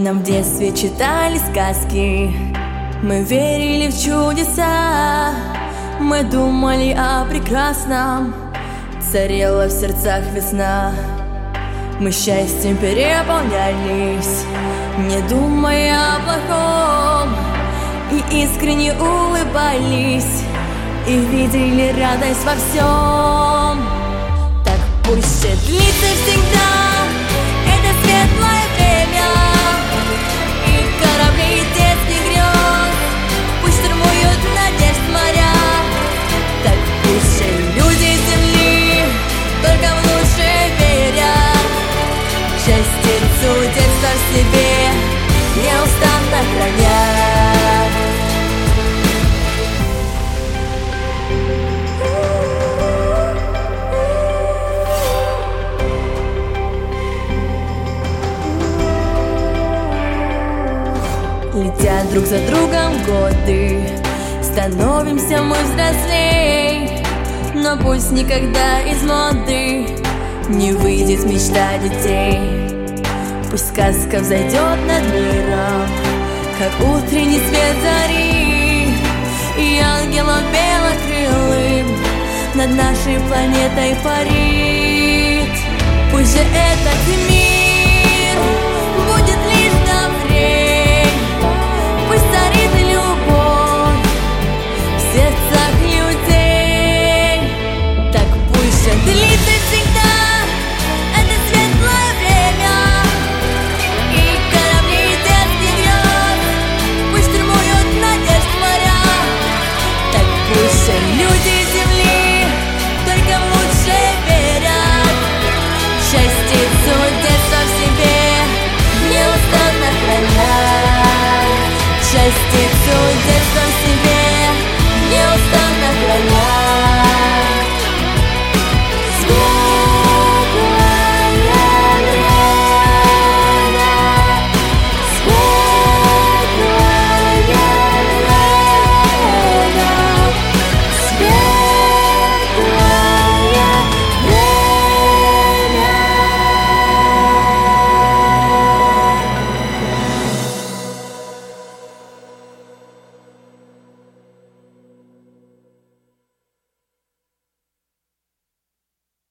Нам в детстве читали сказки, мы верили в чудеса, мы думали о прекрасном, царила в сердцах весна. Мы счастьем переполнялись, не думая о плохом, и искренне улыбались, и видели радость во всем. Так пусть же длится всегда это светлое время, и корабли детских грез пусть штурмуют надежд моря. Так пусть же люди земли только в лучшее верят, частицу детства в себе неустанно хранят. Летят друг за другом годы, становимся мы взрослей, но пусть никогда из моды не выйдет мечта детей. Пусть сказка взойдет над миром, как утренний свет зари, и ангелом белокрылым над нашей планетой парит. Пусть же этот мир